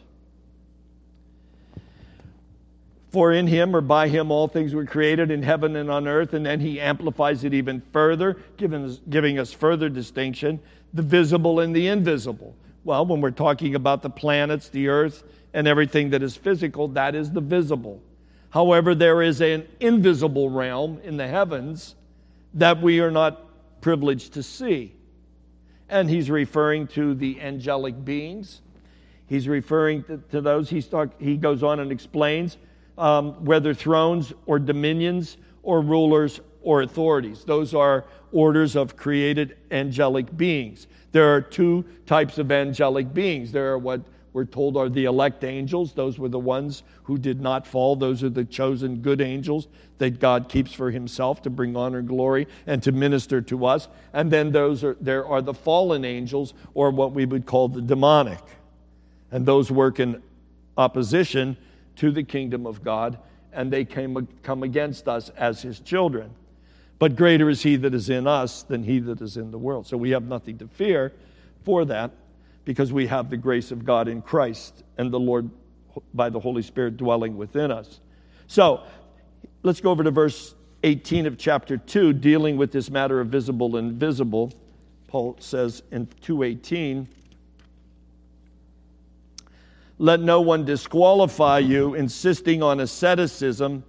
For in him or by him all things were created in heaven and on earth. And then he amplifies it even further, giving us, giving us further distinction, the visible and the invisible. Well, when we're talking about the planets, the earth, and everything that is physical, that is the visible. However, there is an invisible realm in the heavens that we are not privileged to see. And he's referring to the angelic beings. He's referring to, to those. He, start, he goes on and explains um, whether thrones or dominions or rulers or authorities. Those are orders of created angelic beings. There are two types of angelic beings. There are what we're told are the elect angels. Those were the ones who did not fall. Those are the chosen good angels that God keeps for himself to bring honor and glory and to minister to us. And then those are there are the fallen angels, or what we would call the demonic. And those work in opposition to the kingdom of God, and they came, come against us as his children. But greater is he that is in us than he that is in the world. So we have nothing to fear for that, because we have the grace of God in Christ and the Lord by the Holy Spirit dwelling within us. So let's go over to verse eighteen of chapter two, dealing with this matter of visible and invisible. Paul says in two eighteen, let no one disqualify you, insisting on asceticism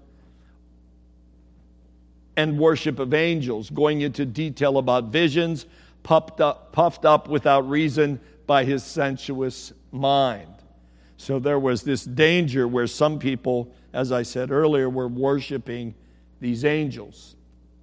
and worship of angels, going into detail about visions, puffed up, puffed up without reason by his sensuous mind. So there was this danger where some people, as I said earlier, were worshiping these angels.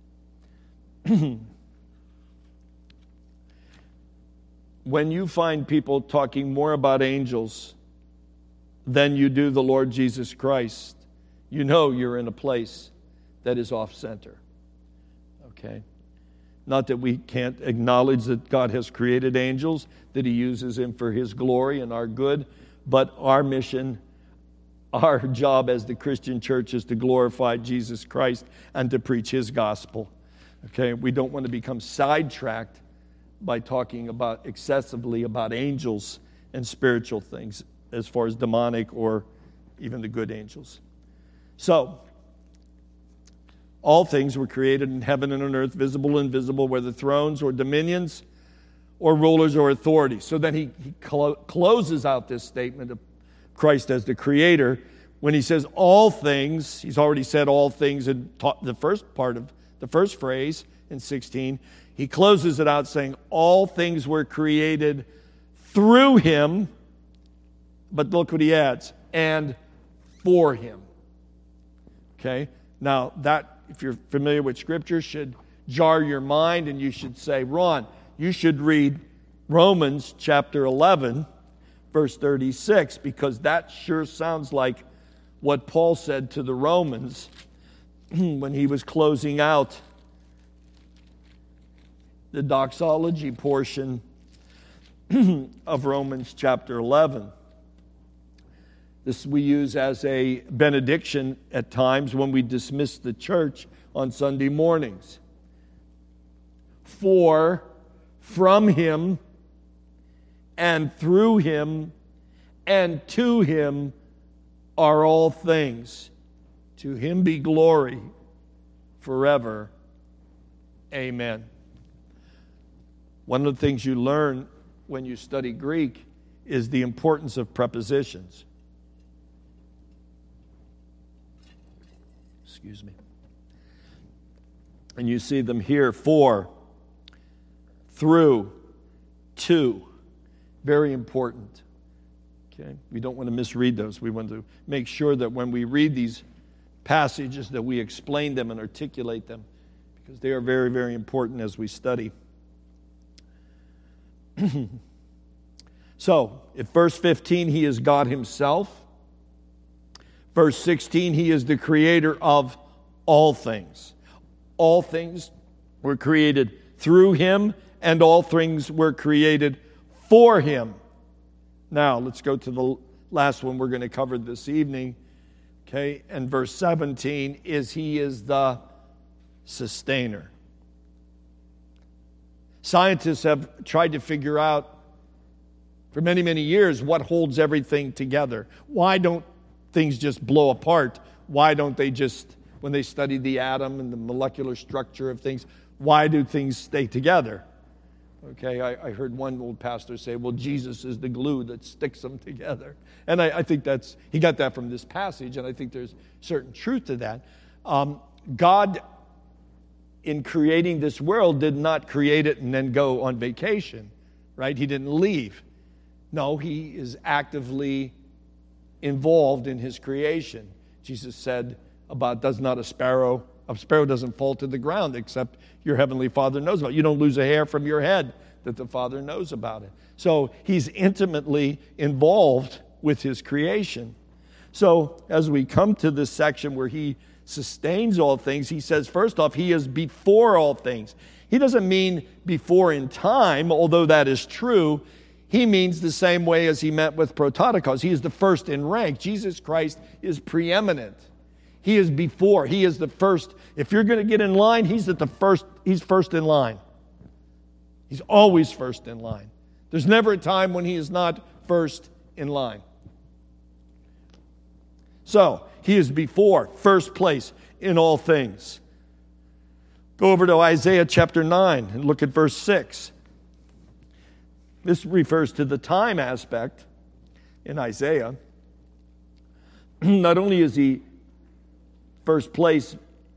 When you find people talking more about angels than you do the Lord Jesus Christ, you know you're in a place that is off center. Okay? Not that we can't acknowledge that God has created angels, that he uses them for his glory and our good, but our mission, our job as the Christian church is to glorify Jesus Christ and to preach his gospel. Okay? We don't want to become sidetracked by talking about excessively about angels and spiritual things, as far as demonic or even the good angels. So, all things were created in heaven and on earth, visible and invisible, whether thrones or dominions or rulers or authorities. So then he, he clo- closes out this statement of Christ as the creator when he says all things. He's already said all things in ta- the first part of the first phrase in sixteen. He closes it out saying all things were created through him. But look what he adds, and for him. Okay? Now, that, if you're familiar with Scripture, should jar your mind, and you should say, Ron, you should read Romans chapter eleven, verse thirty-six, because that sure sounds like what Paul said to the Romans when he was closing out the doxology portion of Romans chapter eleven. This we use as a benediction at times when we dismiss the church on Sunday mornings. For from him and through him, and to him are all things. To him be glory forever. Amen. One of the things you learn when you study Greek is the importance of prepositions. Excuse me. And you see them here: for, through, to. Very important. Okay? We don't want to misread those. We want to make sure that when we read these passages that we explain them and articulate them, because they are very, very important as we study. So, if verse fifteen, he is God himself. Verse sixteen, he is the creator of all things. All things were created through him, and all things were created for him. Now, let's go to the last one we're going to cover this evening. Okay, and verse seventeen is he is the sustainer. Scientists have tried to figure out for many, many years what holds everything together. Why don't things just blow apart? Why don't they just, when they study the atom and the molecular structure of things, why do things stay together? Okay, I, I heard one old pastor say, well, Jesus is the glue that sticks them together. And I, I think that's, he got that from this passage, and I think there's certain truth to that. Um, God, in creating this world, did not create it and then go on vacation, right? He didn't leave. No, he is actively involved in his creation. Jesus said about, does not a sparrow, a sparrow doesn't fall to the ground except your heavenly Father knows about it. You don't lose a hair from your head that the Father knows about it. So he's intimately involved with his creation. So as we come to this section where he sustains all things, he says, first off, he is before all things. He doesn't mean before in time, although that is true. He means the same way as he meant with prototokos. He is the first in rank. Jesus Christ is preeminent. He is before. He is the first. If you're going to get in line, he's at the first. He's first in line. He's always first in line. There's never a time when he is not first in line. So, he is before, first place in all things. Go over to Isaiah chapter nine and look at verse six. This refers to the time aspect in Isaiah. Not only is he first place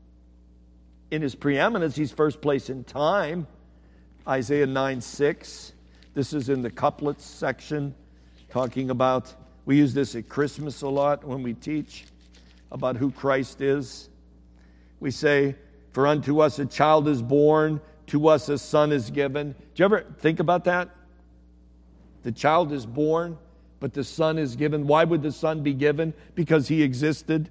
in his preeminence, he's first place in time. Isaiah nine six. This is in the couplets section, talking about, we use this at Christmas a lot when we teach about who Christ is. We say, for unto us a child is born, to us a son is given. Do you ever think about that? The child is born, but the son is given. Why would the son be given? Because he existed.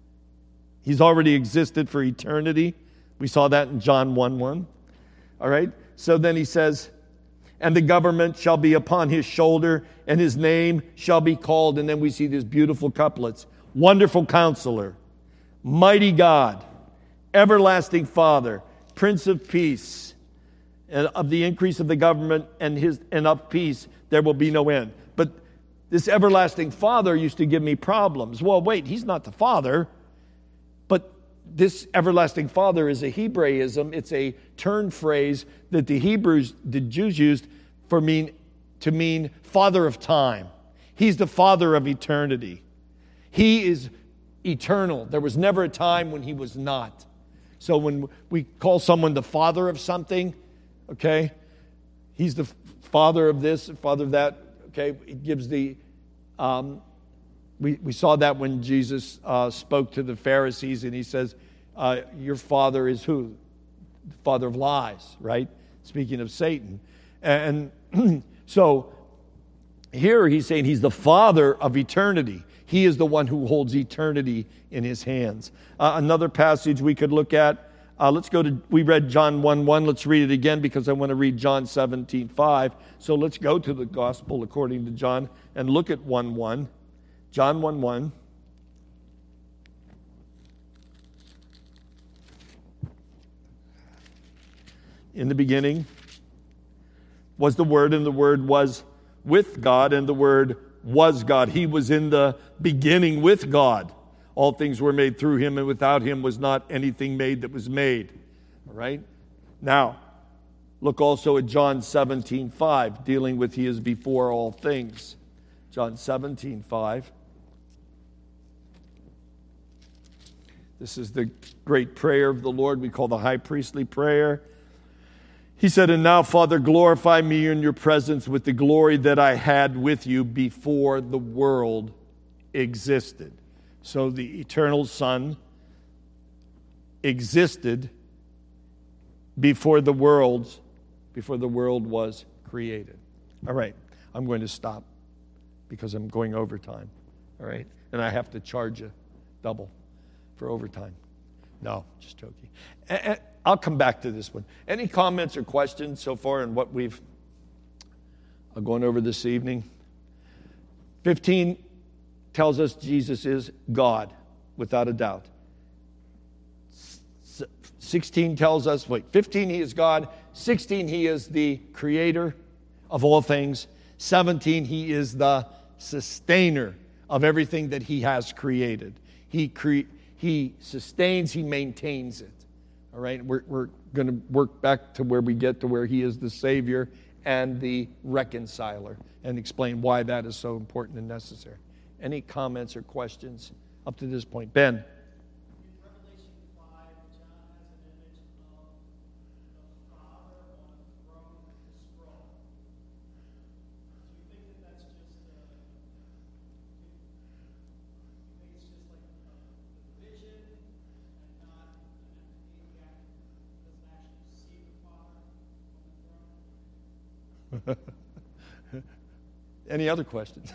He's already existed for eternity. We saw that in John one one. All right? So then he says, and the government shall be upon his shoulder, and his name shall be called. And then we see these beautiful couplets. Wonderful Counselor, Mighty God, Everlasting Father, Prince of Peace. And of the increase of the government and his and of peace there will be no end. But this everlasting Father used to give me problems. Well, wait, he's not the Father. But this everlasting Father is a Hebraism. It's a turn phrase that the Hebrews, the Jews used for mean to mean Father of time. He's the Father of eternity. He is eternal. There was never a time when he was not. So when we call someone the father of something, okay, he's the father of this, father of that. Okay, it gives the. Um, we we saw that when Jesus uh, spoke to the Pharisees, and he says, uh, "Your father is who? The father of lies." Right? Speaking of Satan, and so here he's saying he's the father of eternity. He is the one who holds eternity in his hands. Uh, another passage we could look at. Uh, let's go to, we read John one one. Let's read it again because I want to read John seventeen five. So let's go to the gospel according to John and look at one one. John one one. In the beginning was the Word, and the Word was with God, and the Word was God. He was in the beginning with God. All things were made through him, and without him was not anything made that was made. All right? Now, look also at John seventeen five, dealing with he is before all things. John seventeen five. This is the great prayer of the Lord we call the high priestly prayer. He said, "And now, Father, glorify me in your presence with the glory that I had with you before the world existed." So the eternal Son existed before the worlds, before the world was created. All right, I'm going to stop because I'm going overtime. All right, and I have to charge you double for overtime. No, just joking. And I'll come back to this one. Any comments or questions so far on what we've uh, gone over this evening? fifteen tells us Jesus is God, without a doubt. sixteen tells us, wait, fifteen, he is God. sixteen, he is the creator of all things. seventeen, he is the sustainer of everything that he has created. He cre- he sustains, he maintains it. All right, we're, we're going to work back to where we get to where he is the Savior and the reconciler, and explain why that is so important and necessary. Any comments or questions up to this point? Ben? Any other questions?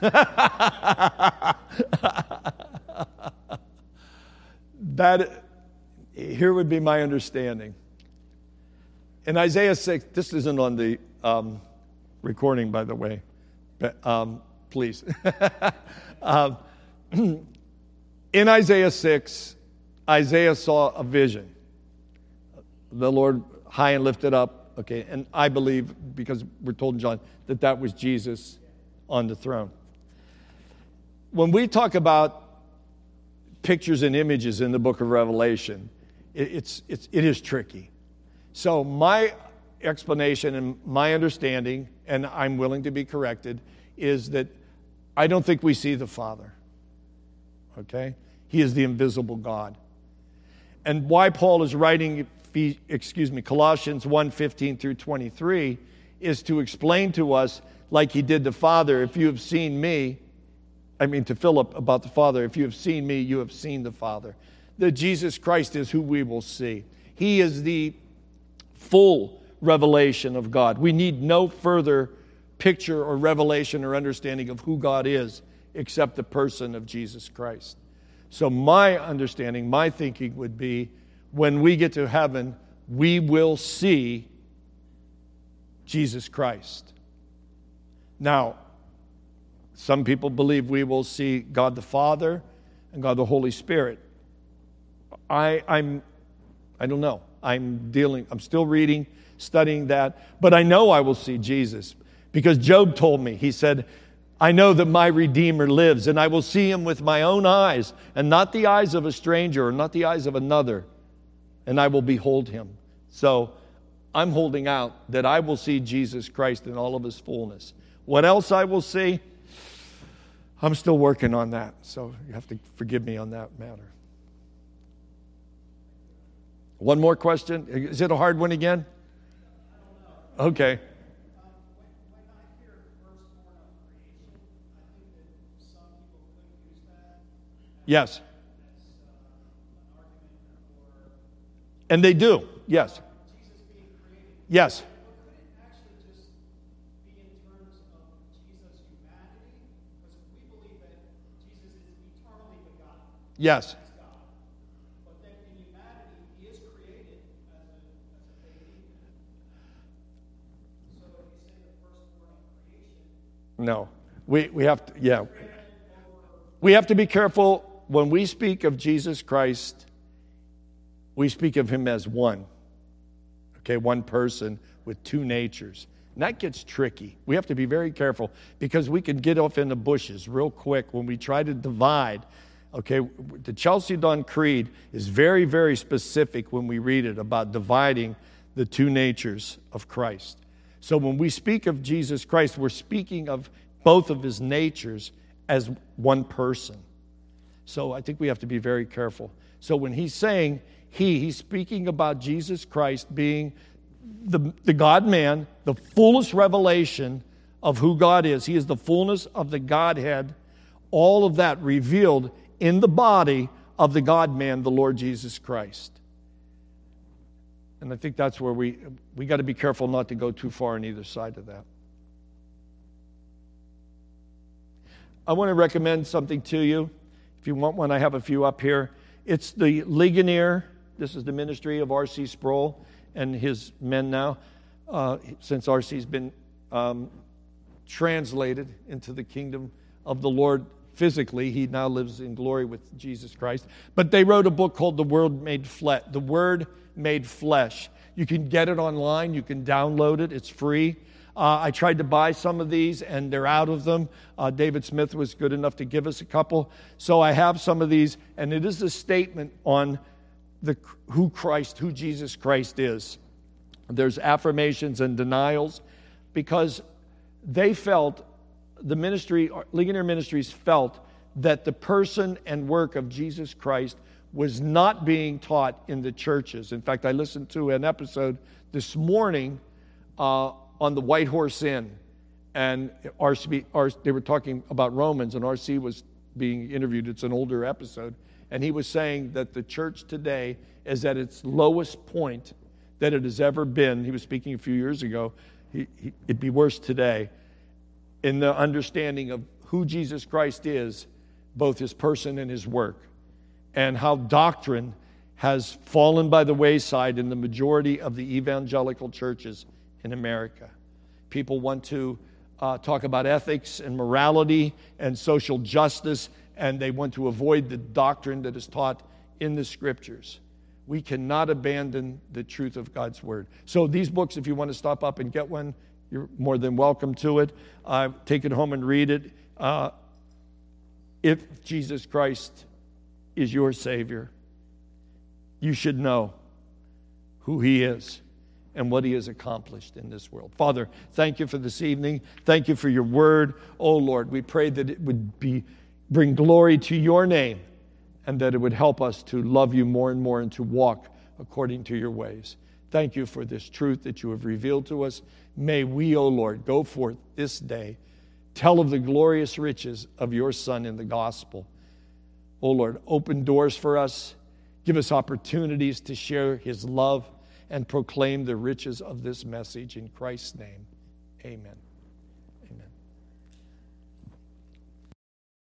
That, here would be my understanding. In Isaiah six, this isn't on the um, recording, by the way, but um, please. um, in Isaiah six, Isaiah saw a vision. The Lord high and lifted up, okay, and I believe, because we're told in John, that that was Jesus on the throne. When we talk about pictures and images in the book of Revelation, it, it's, it's, it is tricky. So my explanation and my understanding, and I'm willing to be corrected, is that I don't think we see the Father. Okay? He is the invisible God. And why Paul is writing, excuse me, Colossians one fifteen through twenty-three is to explain to us, like he did the Father, if you have seen me, I mean to Philip about the Father, if you have seen me, you have seen the Father. That Jesus Christ is who we will see. He is the full revelation of God. We need no further picture or revelation or understanding of who God is except the person of Jesus Christ. So my understanding, my thinking would be, when we get to heaven, we will see Jesus Christ. Now, some people believe we will see God the Father and God the Holy Spirit. I, I'm, I don't know. I'm dealing, I'm still reading, studying that, but I know I will see Jesus because Job told me, he said, I know that my Redeemer lives and I will see him with my own eyes and not the eyes of a stranger or not the eyes of another, and I will behold him. So I'm holding out that I will see Jesus Christ in all of his fullness. What else I will see, I'm still working on that, so you have to forgive me on that matter. One more question. Is it a hard one again? Okay. Yes. And they do, yes. Yes. Yes. But then in humanity, he is created as a, as a baby. So when you say the firstborn of creation. No. We, we have to, yeah. We have to be careful when we speak of Jesus Christ, we speak of him as one. Okay, one person with two natures. And that gets tricky. We have to be very careful because we can get off in the bushes real quick when we try to divide. Okay, the Chalcedon Creed is very, very specific when we read it about dividing the two natures of Christ. So when we speak of Jesus Christ, we're speaking of both of his natures as one person. So I think we have to be very careful. So when he's saying he, he's speaking about Jesus Christ being the, the God-man, the fullest revelation of who God is. He is the fullness of the Godhead, all of that revealed in the body of the God-man, the Lord Jesus Christ. And I think that's where we we got to be careful not to go too far on either side of that. I want to recommend something to you. If you want one, I have a few up here. It's the Ligonier. This is the ministry of R C Sproul and his men now, uh, since R C's been um, translated into the kingdom of the Lord physically. He now lives in glory with Jesus Christ. But they wrote a book called The Word Made Flesh. The Word Made Flesh. You can get it online. You can download it. It's free. Uh, I tried to buy some of these, and they're out of them. Uh, David Smith was good enough to give us a couple. So I have some of these, and it is a statement on the who Christ, who Jesus Christ is. There's affirmations and denials, because they felt, the ministry, Ligonier Ministries felt that the person and work of Jesus Christ was not being taught in the churches. In fact, I listened to an episode this morning uh, on the White Horse Inn, and R C, R, they were talking about Romans, and R C was being interviewed. It's an older episode, and he was saying that the church today is at its lowest point that it has ever been. He was speaking a few years ago. He, he, it'd be worse today in the understanding of who Jesus Christ is, both his person and his work, and how doctrine has fallen by the wayside in the majority of the evangelical churches in America. People want to uh, talk about ethics and morality and social justice, and they want to avoid the doctrine that is taught in the Scriptures. We cannot abandon the truth of God's Word. So these books, if you want to stop up and get one, you're more than welcome to it. Uh, take it home and read it. Uh, if Jesus Christ is your Savior, you should know who he is and what he has accomplished in this world. Father, thank you for this evening. Thank you for your word. Oh, Lord, we pray that it would be bring glory to your name, and that it would help us to love you more and more and to walk according to your ways. Thank you for this truth that you have revealed to us. May we, O Lord, go forth this day, tell of the glorious riches of your Son in the gospel. O Lord, open doors for us. Give us opportunities to share his love and proclaim the riches of this message. In Christ's name, amen.